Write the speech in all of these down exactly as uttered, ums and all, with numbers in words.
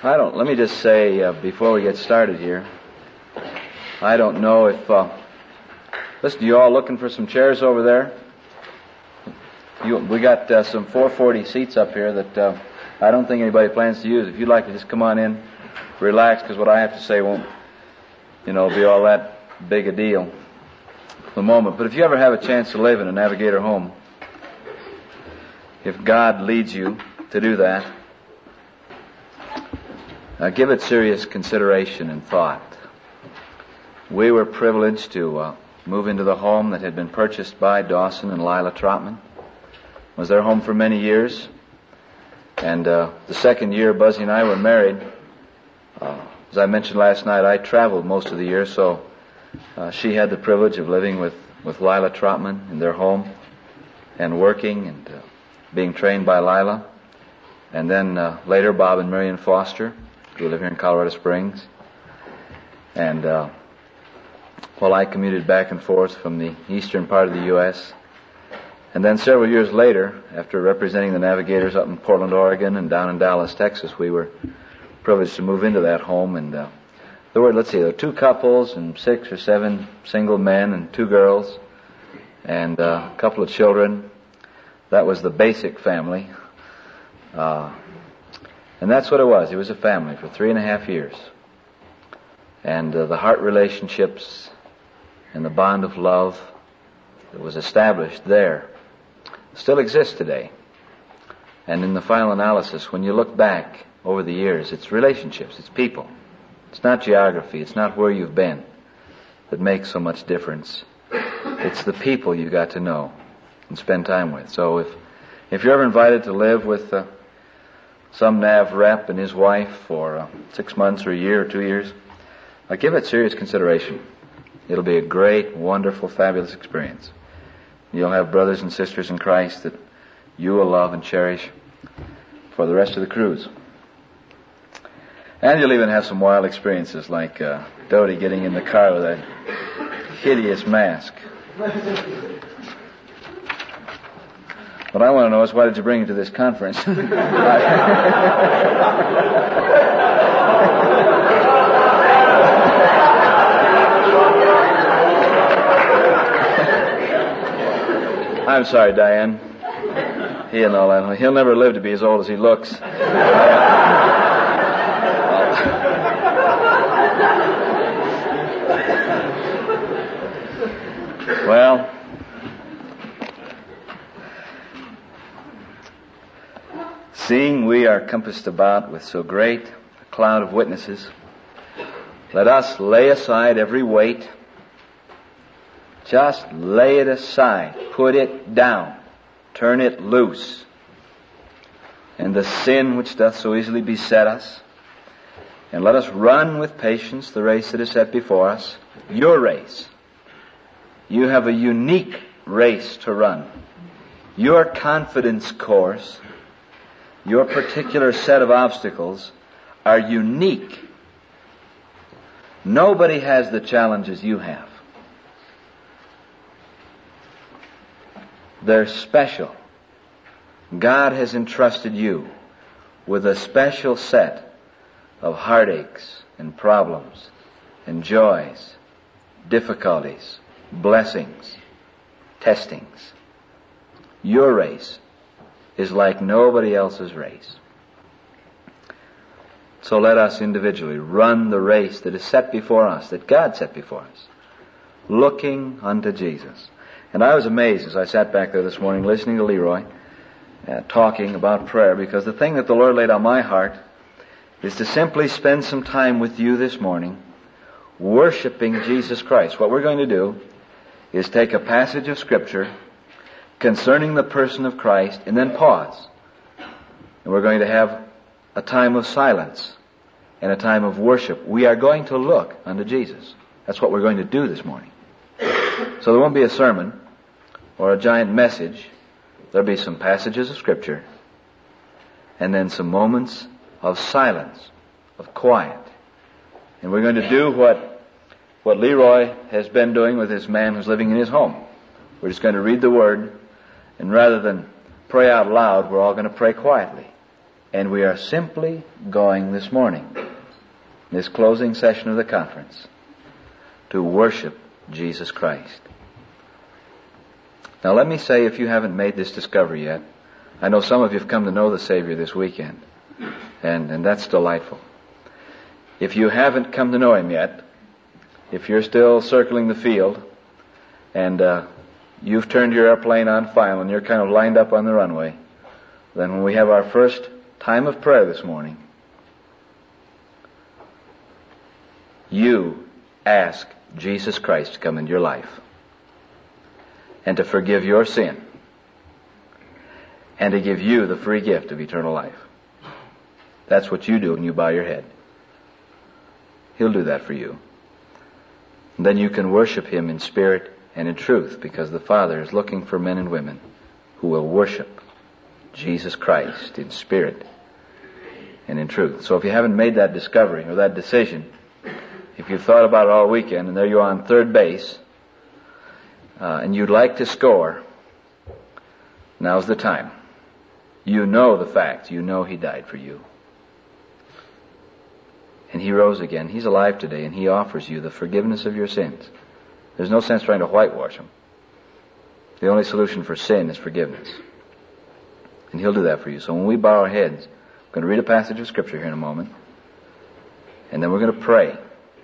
I don't, let me just say, uh, before we get started here, I don't know if, uh, listen, you all looking for some chairs over there? You, we got uh, some four forty seats up here that uh, I don't think anybody plans to use. If you'd like to just come on in, relax, because what I have to say won't, you know, be all that big a deal for the moment. But if you ever have a chance to live in a Navigator home, if God leads you to do that, uh, give it serious consideration and thought. We were privileged to uh, move into the home that had been purchased by Dawson and Lila Trotman. It was their home for many years. And uh, the second year Buzzy and I were married, uh, as I mentioned last night, I traveled most of the year, so uh, she had the privilege of living with, with Lila Trotman in their home and working and uh, being trained by Lila. And then uh, later Bob and Marion Foster, who live here in Colorado Springs. And uh, while I commuted back and forth from the eastern part of the U S And then several years later, after representing the Navigators up in Portland, Oregon, and down in Dallas, Texas, we were privileged to move into that home. And uh, there were, let's see, there were two couples and six or seven single men and two girls and uh, a couple of children. That was the basic family. Uh, and that's what it was. It was a family for three and a half years. And uh, the heart relationships and the bond of love that was established there still exists today. And in the final analysis, when you look back over the years, it's relationships, it's people. It's not geography, it's not where you've been that makes so much difference. It's the people you got to know and spend time with. So if if you're ever invited to live with uh, some Nav rep and his wife for uh, six months or a year or two years, uh, give it serious consideration. It'll be a great, wonderful, fabulous experience. You'll have brothers and sisters in Christ that you will love and cherish for the rest of the cruise. And you'll even have some wild experiences like uh, Dodie getting in the car with that hideous mask. What I want to know is, why did you bring it to this conference? I'm sorry, Diane. He and all that. He'll never live to be as old as he looks. Well, seeing we are compassed about with so great a cloud of witnesses, let us lay aside every weight. Just lay it aside. Put it down. Turn it loose. And the sin which doth so easily beset us. And let us run with patience the race that is set before us. Your race. You have a unique race to run. Your confidence course, your particular set of obstacles are unique. Nobody has the challenges you have. They're special. God has entrusted you with a special set of heartaches and problems and joys, difficulties, blessings, testings. Your race is like nobody else's race. So let us individually run the race that is set before us, that God set before us, looking unto Jesus. And I was amazed as I sat back there this morning listening to Leroy uh, talking about prayer, because the thing that the Lord laid on my heart is to simply spend some time with you this morning worshiping Jesus Christ. What we're going to do is take a passage of Scripture concerning the person of Christ and then pause. And we're going to have a time of silence and a time of worship. We are going to look unto Jesus. That's what we're going to do this morning. So there won't be a sermon or a giant message. There'll be some passages of Scripture and then some moments of silence, of quiet. And we're going to do what, what Leroy has been doing with this man who's living in his home. We're just going to read the Word, and rather than pray out loud, we're all going to pray quietly. And we are simply going this morning, this closing session of the conference, to worship Jesus Christ. Now let me say, if you haven't made this discovery yet, I know some of you have come to know the Savior this weekend, and, and that's delightful. If you haven't come to know Him yet, if you're still circling the field, and uh, you've turned your airplane on final and you're kind of lined up on the runway, then when we have our first time of prayer this morning, you ask Jesus Christ to come into your life and to forgive your sin and to give you the free gift of eternal life. That's what you do when you bow your head. He'll do that for you. And then you can worship Him in spirit and in truth, because the Father is looking for men and women who will worship Jesus Christ in spirit and in truth. So if you haven't made that discovery or that decision, if you've thought about it all weekend and there you are on third base, uh, and you'd like to score, now's the time. You know the facts. You know He died for you. And He rose again. He's alive today, and He offers you the forgiveness of your sins. There's no sense trying to whitewash them. The only solution for sin is forgiveness. And He'll do that for you. So when we bow our heads, we're going to read a passage of Scripture here in a moment, and then we're going to pray.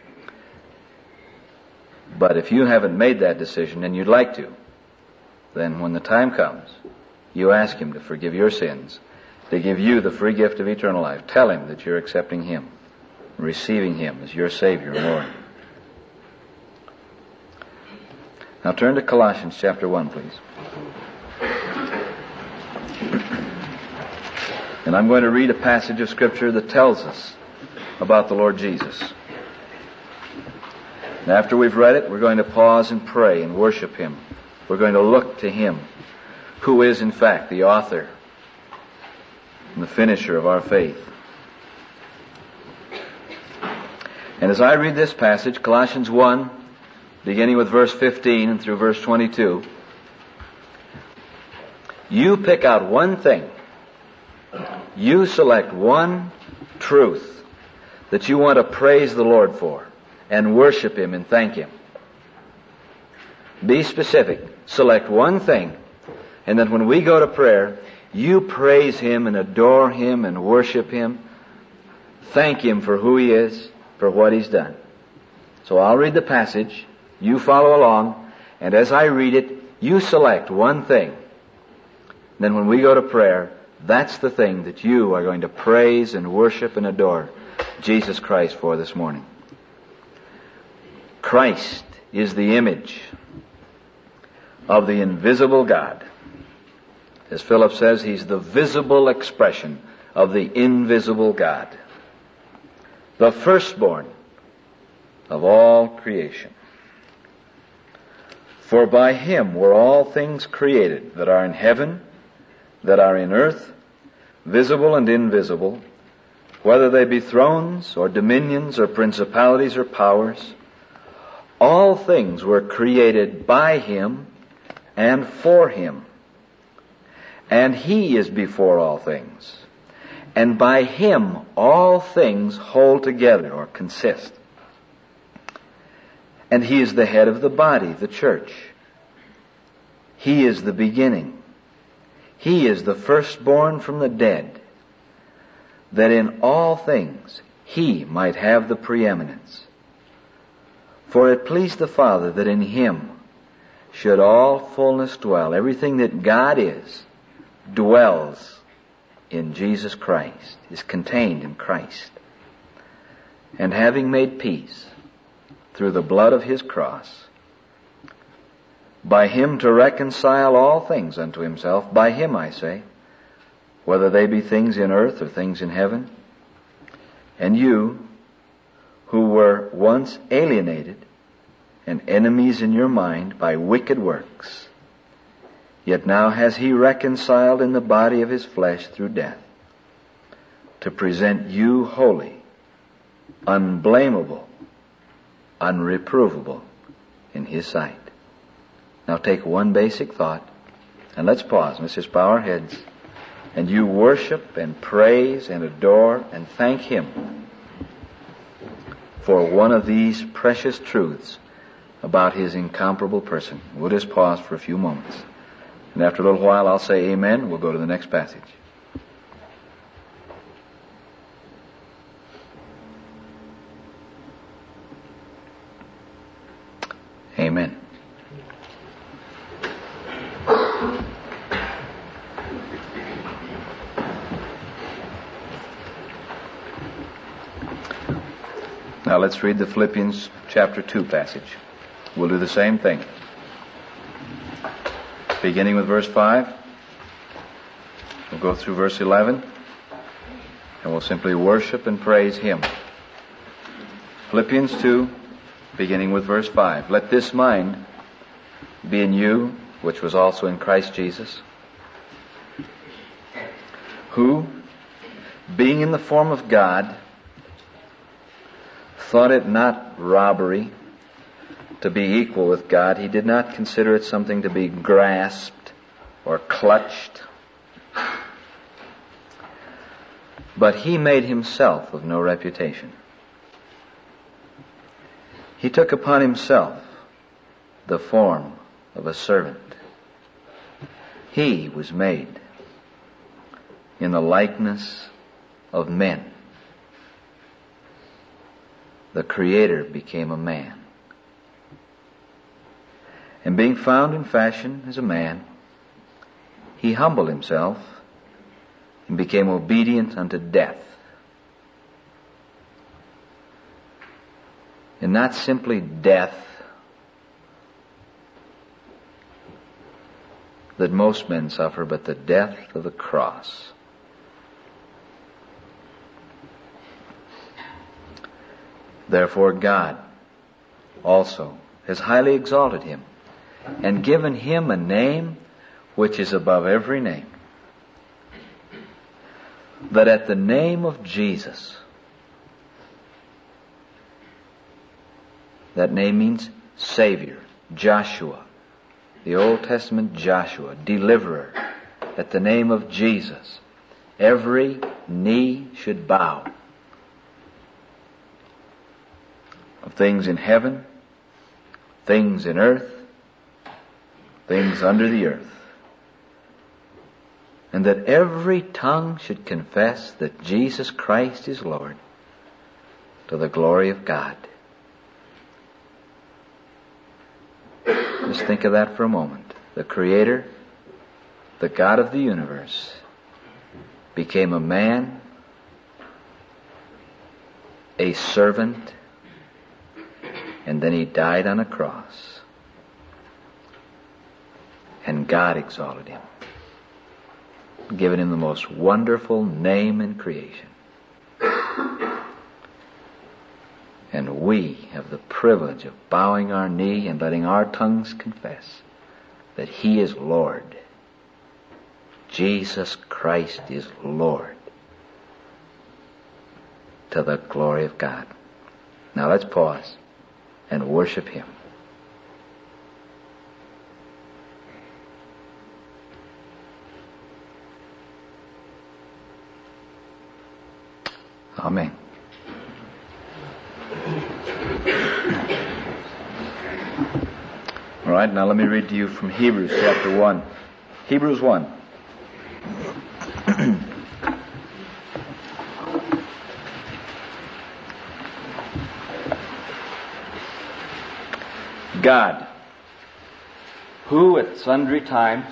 But if you haven't made that decision and you'd like to, then when the time comes, you ask Him to forgive your sins, to give you the free gift of eternal life. Tell Him that you're accepting Him, receiving Him as your Savior and Lord. Now turn to Colossians chapter one, please. And I'm going to read a passage of Scripture that tells us about the Lord Jesus. And after we've read it, we're going to pause and pray and worship Him. We're going to look to Him, who is in fact the author and the finisher of our faith. And as I read this passage, Colossians one, beginning with verse fifteen and through verse twenty-two, you pick out one thing. You select one truth that you want to praise the Lord for and worship Him and thank Him. Be specific. Select one thing, and then when we go to prayer, you praise Him and adore Him and worship Him. Thank Him for who He is, for what He's done. So I'll read the passage. You follow along, and as I read it, you select one thing. Then when we go to prayer, that's the thing that you are going to praise and worship and adore Jesus Christ for this morning. Christ is the image of the invisible God. As Philip says, He's the visible expression of the invisible God, the firstborn of all creation. For by Him were all things created that are in heaven, that are in earth, visible and invisible, whether they be thrones or dominions or principalities or powers. All things were created by Him and for Him. And He is before all things. And by Him all things hold together or consist. And He is the head of the body, the church. He is the beginning. He is the firstborn from the dead, that in all things He might have the preeminence. For it pleased the Father that in Him should all fullness dwell. Everything that God is dwells in Jesus Christ, is contained in Christ. And having made peace through the blood of His cross, by Him to reconcile all things unto Himself, by Him, I say, whether they be things in earth or things in heaven. And you, who were once alienated and enemies in your mind by wicked works, yet now has He reconciled in the body of His flesh through death, to present you holy, unblameable, unreprovable in His sight. Now take one basic thought, and let's pause. Let's just bow our heads and you worship and praise and adore and thank Him for one of these precious truths about His incomparable person. We'll just pause for a few moments. And after a little while I'll say amen. We'll go to the next passage. Amen. Now let's read the Philippians chapter two passage. We'll do the same thing. Beginning with verse five. We'll go through verse eleven. And we'll simply worship and praise Him. Philippians two, beginning with verse five. Let this mind be in you, which was also in Christ Jesus, who, being in the form of God, thought it not robbery to be equal with God. He did not consider it something to be grasped or clutched. But He made Himself of no reputation. He took upon Himself the form of a servant. He was made in the likeness of men. The Creator became a man. And being found in fashion as a man, He humbled Himself and became obedient unto death. And not simply death that most men suffer, but the death of the cross. Therefore God also has highly exalted Him and given Him a name which is above every name, that at the name of Jesus, that name means Savior, Joshua, the Old Testament Joshua, deliverer, at the name of Jesus, every knee should bow, of things in heaven, things in earth, things under the earth, and that every tongue should confess that Jesus Christ is Lord, to the glory of God. Just think of that for a moment. The Creator, the God of the universe, became a man, a servant, and then He died on a cross. And God exalted Him, given Him the most wonderful name in creation. And we have the privilege of bowing our knee and letting our tongues confess that He is Lord. Jesus Christ is Lord, to the glory of God. Now let's pause and worship Him. Amen. All right, now let me read to you from Hebrews chapter one. Hebrews one. God, who at sundry times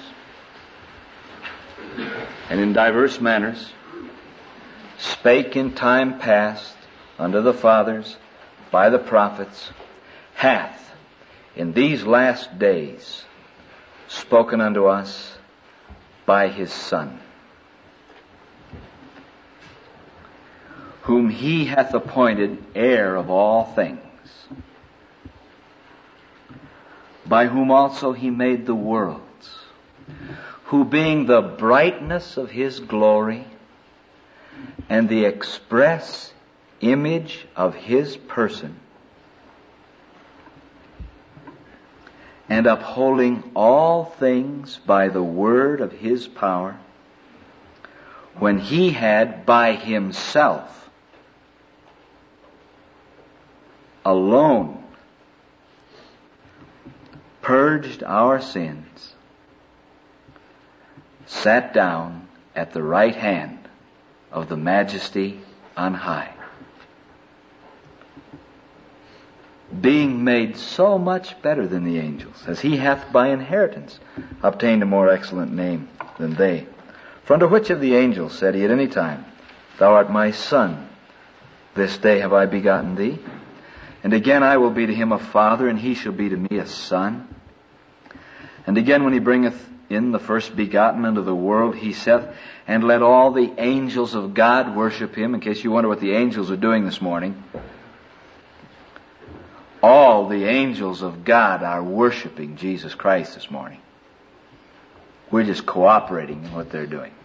and in diverse manners spake in time past unto the fathers by the prophets, hath in these last days spoken unto us by His Son, whom He hath appointed heir of all things, by whom also He made the worlds, who being the brightness of His glory and the express image of His person, and upholding all things by the word of His power, when he had by himself alone purged our sins, sat down at the right hand of the Majesty on high, being made so much better than the angels, as he hath by inheritance obtained a more excellent name than they. For unto which of the angels said he at any time, Thou art my Son, this day have I begotten thee? And again, I will be to him a father, and he shall be to me a son. And again, when he bringeth in the first begotten into the world, he saith, And let all the angels of God worship him. In case you wonder what the angels are doing this morning, all the angels of God are worshiping Jesus Christ this morning. We're just cooperating in what they're doing.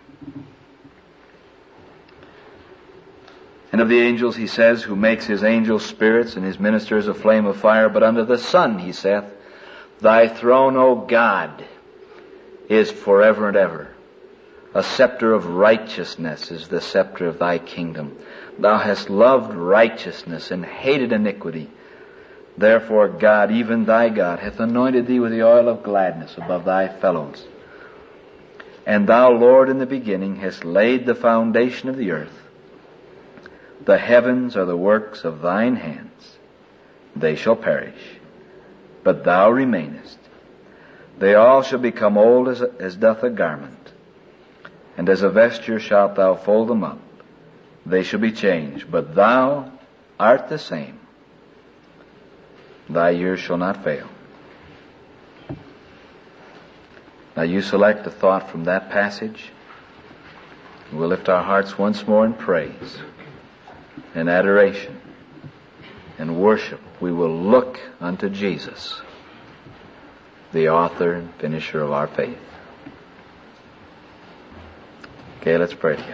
And of the angels he says, who makes his angels spirits and his ministers a flame of fire, but unto the Son he saith, Thy throne, O God, is forever and ever. A scepter of righteousness is the scepter of thy kingdom. Thou hast loved righteousness and hated iniquity. Therefore God, even thy God, hath anointed thee with the oil of gladness above thy fellows. And thou, Lord, in the beginning hast laid the foundation of the earth. The heavens are the works of thine hands. They shall perish, but thou remainest. They all shall become old as, as doth a garment, and as a vesture shalt thou fold them up. They shall be changed, but thou art the same. Thy years shall not fail. Now you select a thought from that passage. We'll lift our hearts once more in praise and adoration and worship. We will look unto Jesus, the author and finisher of our faith. Okay, let's pray together.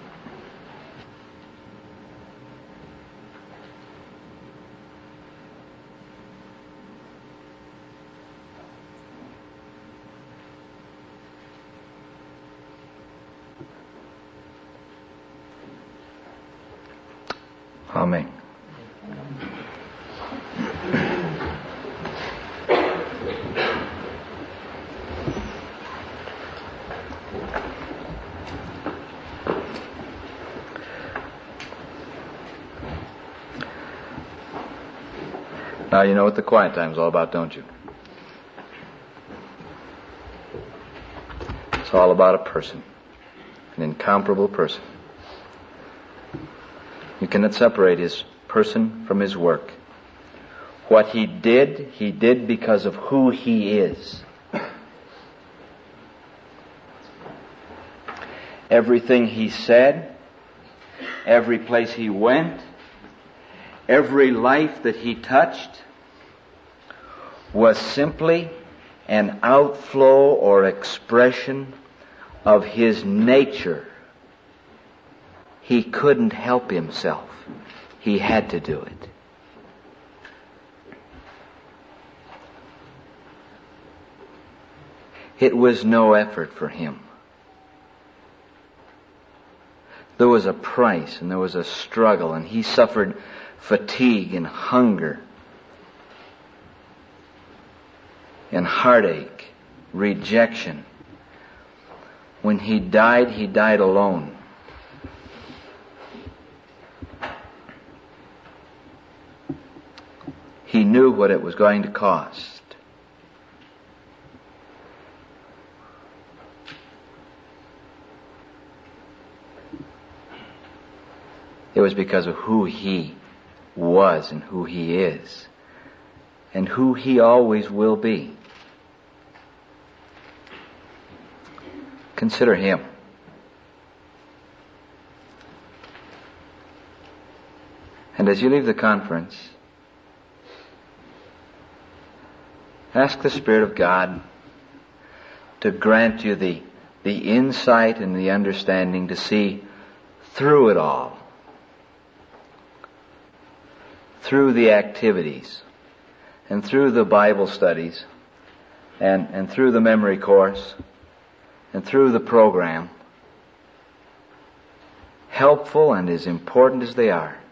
Amen. Now you know what the quiet time is all about, don't you? It's all about a person, an incomparable person. You cannot separate his person from his work. What he did, he did because of who he is. Everything he said, every place he went, every life that he touched was simply an outflow or expression of his nature. He couldn't help himself. He had to do it. It was no effort for him. There was a price and there was a struggle, and he suffered fatigue and hunger and heartache, rejection. When he died, he died alone. He knew what it was going to cost. It was because of who he was and who he is and who he always will be. Consider him. And as you leave the conference, ask the Spirit of God to grant you the, the insight and the understanding to see through it all, through the activities, and through the Bible studies, and, and through the memory course, and through the program, helpful and as important as they are,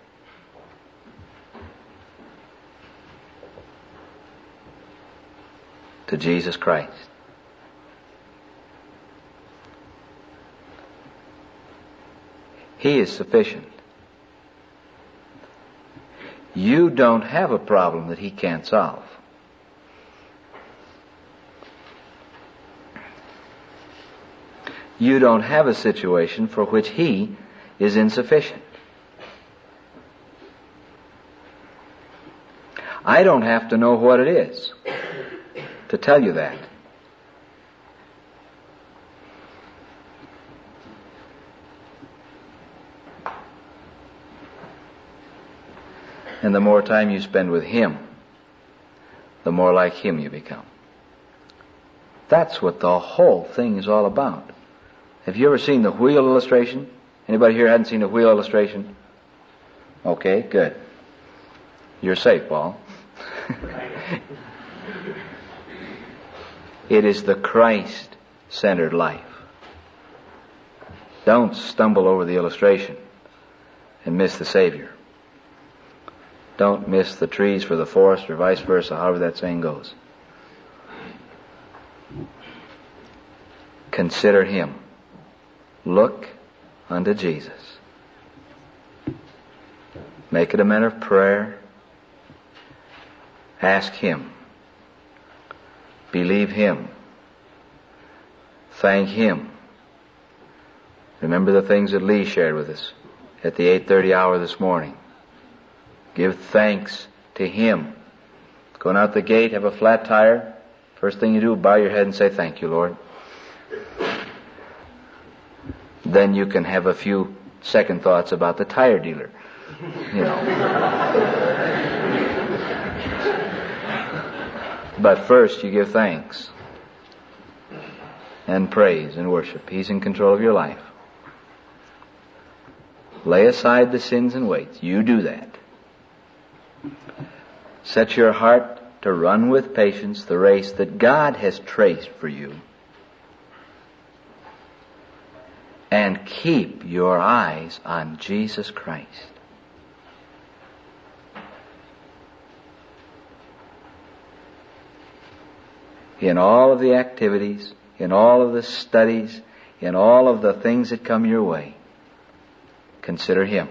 to Jesus Christ. He is sufficient. You don't have a problem that He can't solve. You don't have a situation for which He is insufficient. I don't have to know what it is to tell you that. And the more time you spend with Him, the more like Him you become. That's what the whole thing is all about. Have you ever seen the wheel illustration? Anybody here hadn't seen the wheel illustration? Okay, good. You're safe, Paul. It is the Christ-centered life. Don't stumble over the illustration and miss the Savior. Don't miss the trees for the forest, or vice versa, however that saying goes. Consider Him. Look unto Jesus. Make it a matter of prayer. Ask Him. Believe Him. Thank Him. Remember the things that Lee shared with us at the eight thirty hour this morning. Give thanks to Him. Going out the gate, have a flat tire. First thing you do, bow your head and say, thank you, Lord. Then you can have a few second thoughts about the tire dealer. You know. But first you give thanks and praise and worship. He's in control of your life. Lay aside the sins and weights. You do that. Set your heart to run with patience the race that God has traced for you. And keep your eyes on Jesus Christ. In all of the activities, in all of the studies, in all of the things that come your way, consider Him.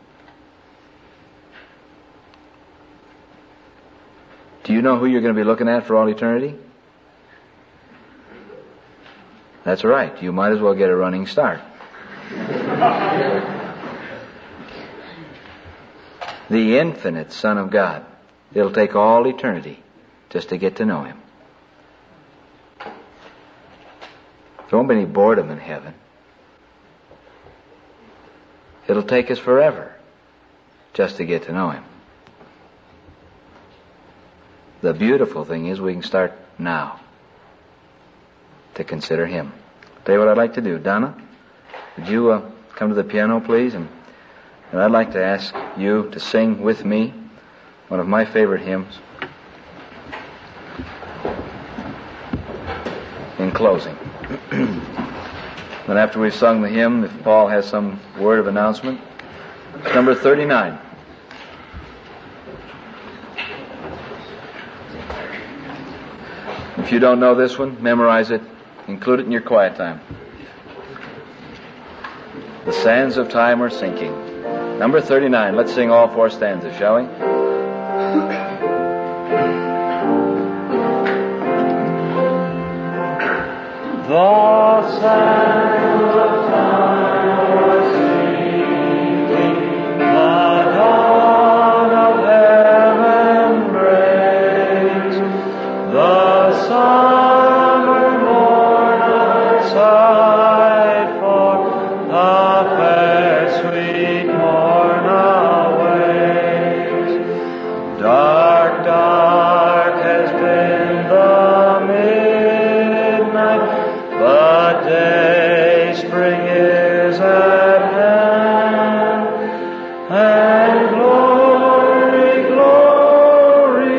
Do you know who you're going to be looking at for all eternity? That's right. You might as well get a running start. The infinite Son of God. It'll take all eternity just to get to know Him. There won't be any boredom in heaven. It'll take us forever just to get to know Him. The beautiful thing is we can start now to consider Him. I'll tell you what I'd like to do. Donna, would you uh, come to the piano, please? And, and I'd like to ask you to sing with me one of my favorite hymns in closing. And after we've sung the hymn, if Paul has some word of announcement, it's number thirty-nine. If you don't know this one, memorize it. Include it in your quiet time. The sands of time are sinking. Number thirty-nine. Let's sing all four stanzas, shall we? The sands of time are sinking. The dawn of heaven breaks. The summer morn outside for the fair sweet morn awaits. Dark, dark has been the midnight, but day spring is at hand, and glory, glory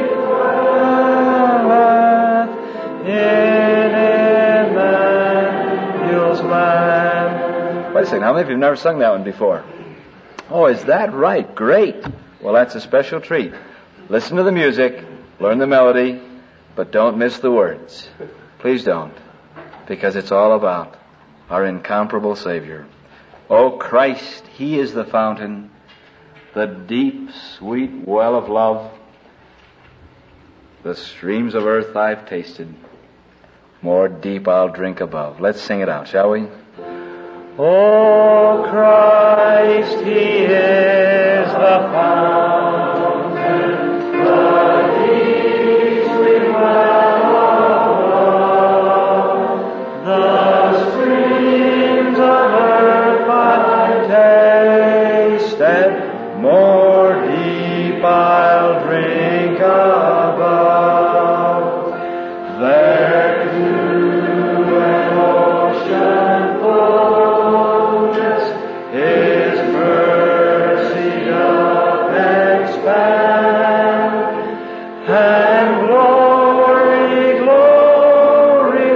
dwelleth in Emmanuel's land. What Listen, how many of you have never sung that one before? Oh, is that right? Great. Well, that's a special treat. Listen to the music, learn the melody, but don't miss the words. Please don't, because it's all about our incomparable Savior. Oh, Christ, He is the fountain, the deep, sweet well of love. The streams of earth I've tasted, more deep I'll drink above. Let's sing it out, shall we? Oh, Christ, He is the fountain, the deep, sweet well of love. The streams of earth I've tasted, more deep I'll drink above. There to an ocean fullness His mercy doth expand, and glory, glory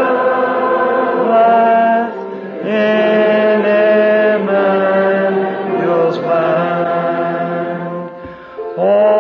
dwelleth in Emmanuel's land. Oh,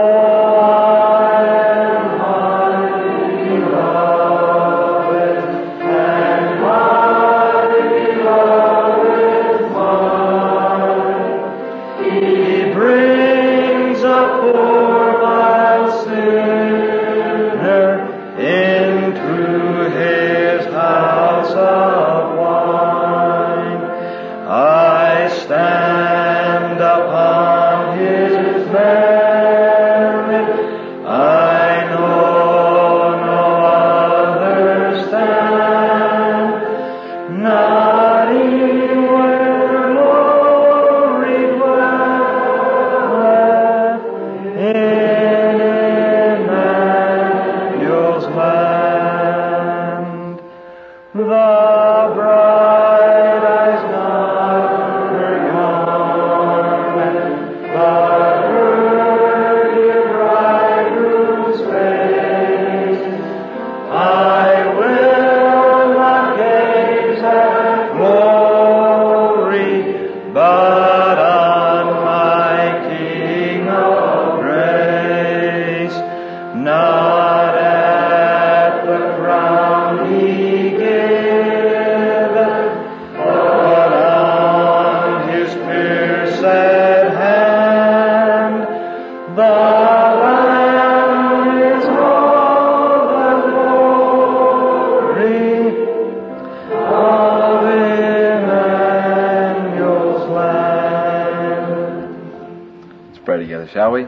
shall we?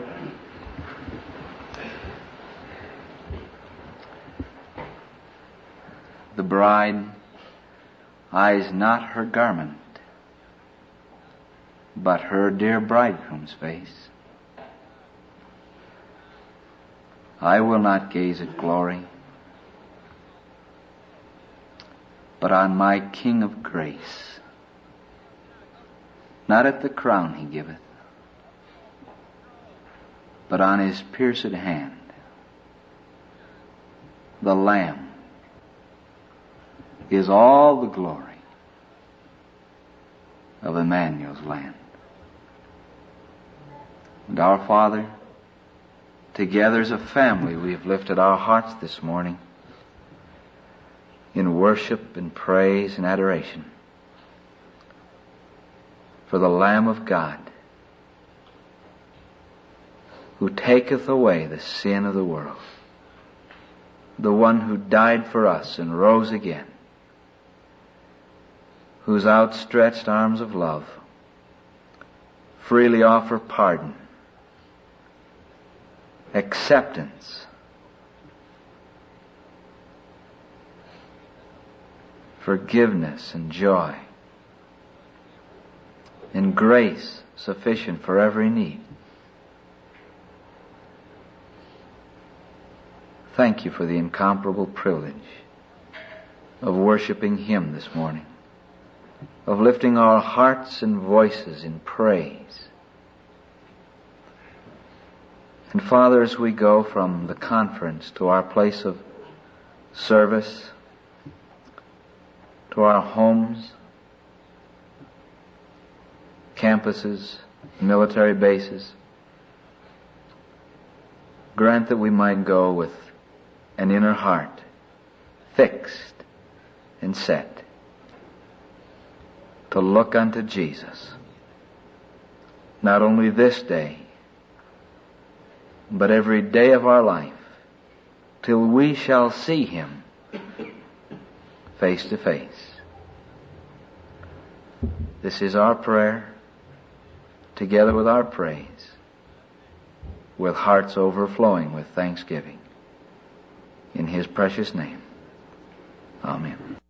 The bride eyes not her garment, but her dear bridegroom's face. I will not gaze at glory, but on my King of grace, not at the crown He giveth, but on His pierced hand, the Lamb is all the glory of Emmanuel's land. And our Father, together as a family we have lifted our hearts this morning in worship and praise and adoration for the Lamb of God, who taketh away the sin of the world, the one who died for us and rose again, whose outstretched arms of love freely offer pardon, acceptance, forgiveness and joy, and grace sufficient for every need. Thank you for the incomparable privilege of worshiping Him this morning, of lifting our hearts and voices in praise. And Father, as we go from the conference to our place of service, to our homes, campuses, military bases. Grant that we might go with an inner heart fixed and set to look unto Jesus, not only this day, but every day of our life, till we shall see Him face to face. This is our prayer, together with our praise, with hearts overflowing with thanksgiving. In His precious name. Amen.